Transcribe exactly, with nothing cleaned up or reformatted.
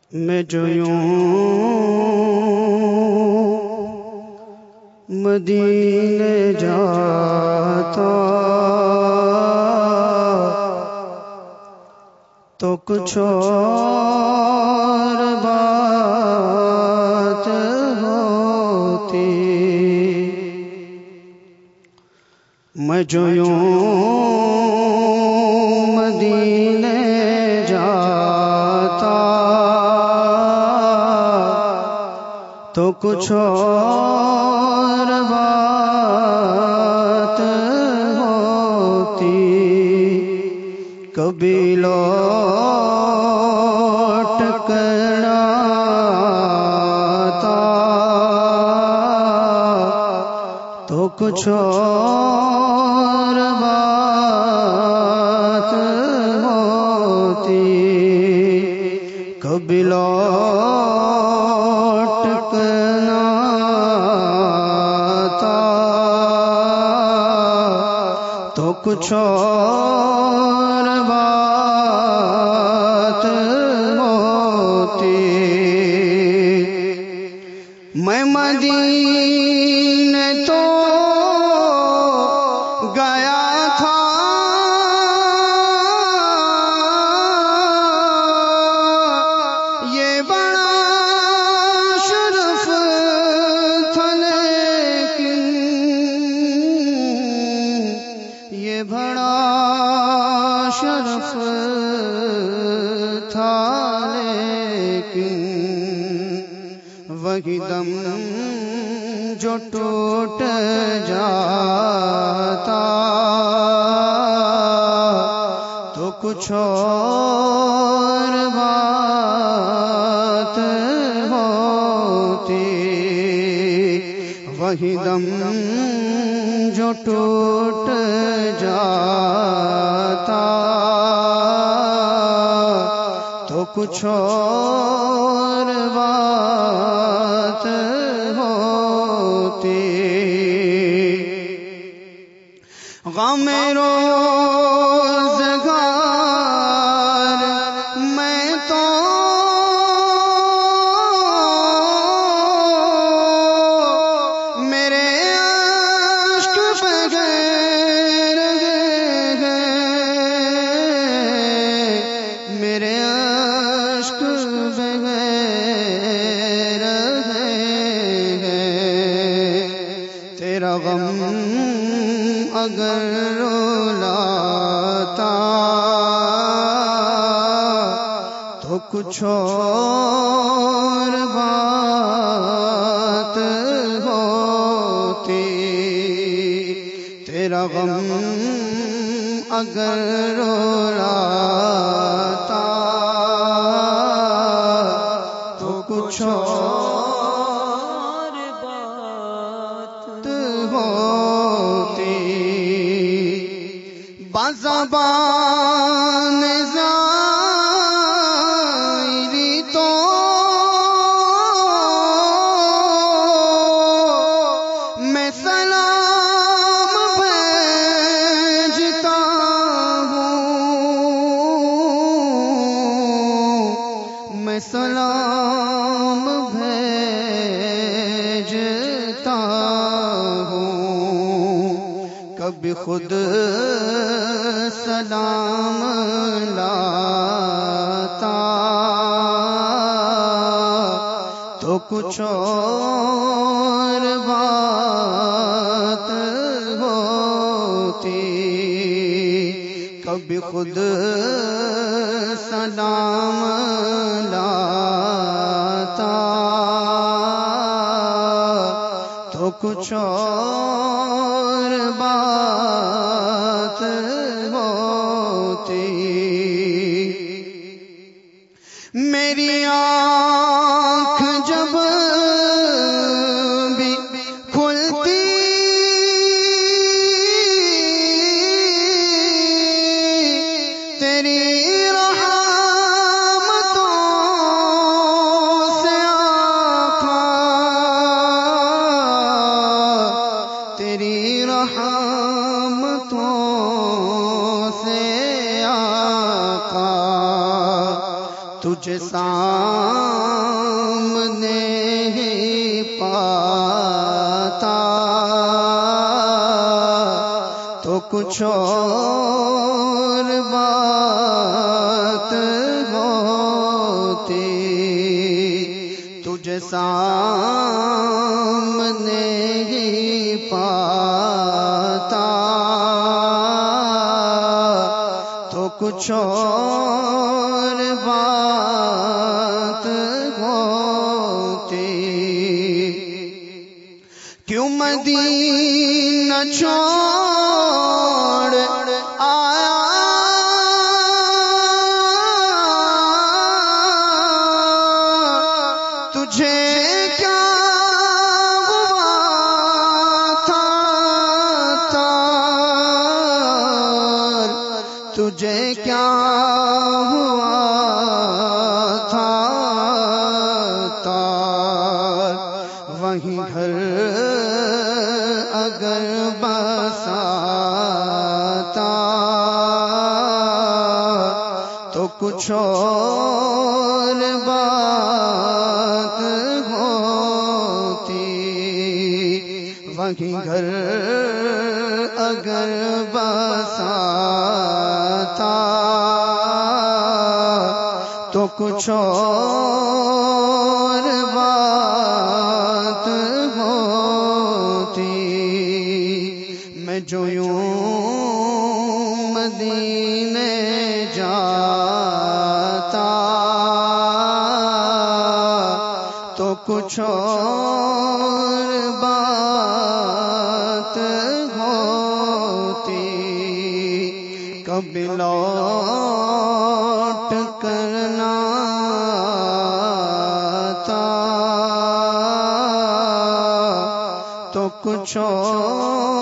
میں جو یوں مدینے جاتا تو کچھ اور بات ہوتی، میں جو یوں مدینے جاتا تو کچھ اور بات ہوتی، کبھی لوٹ کر آتا تو کچھ اور بات ہوتی، کبھی لوٹ کر آتا تو کچھ اور بات ہوتی۔ میں مدینے تو گیا تھا، یہ بڑا شرف تھا، لیکن یہ بڑا شرف تھا، لیکن وہی دم جو ٹوٹ جاتا تو کچھ اور بات ہوتی، وہی دم جو ٹوٹ جاتا تو کچھ اور بات ہوتی۔ غم روزگار میں تو میرے عشق بغیر گئے، میرے عشق بغیر گئے، تیرا غم اگر رولاتا تو کچھ اور بات ہوتی، تیرا غم اگر رولاتا تو کچھ اور بات ہوتی۔ بازبان ظاہری تو میں سلام بھیجتا ہوں، میں سلام بھیجتا ہوں، کبھی خود سلام لاتا تو کچھ اور بات ہوتی، کبھی خود سلام لاتا تو کچھ اور بات ہوتی۔ میری آنکھ جب بھی کھلتی تیری رحمتوں سے آقا، تیری رحمتوں سے آقا، تجھے سامنے ہی پاتا تو کچھ اور بات ہوتی، تجھے سامنے ہی پاتا تو کچھ اور بات ہوتی، کیوں مدینہ چھوڑ آیا تجھے کیا ہوا تھا تار، تجھے کیا ہوا تھا تار، وہیں گھر اگر بساتا تو کچھ اور بات ہوتی، وہیں گھر اگر بساتا تو کچھ اور بات ہوتی، میں جو یوں مدینے جاتا تو کچھ اور بات ہوتی، کبھی لوٹ کرنا تھا تو کچھ اور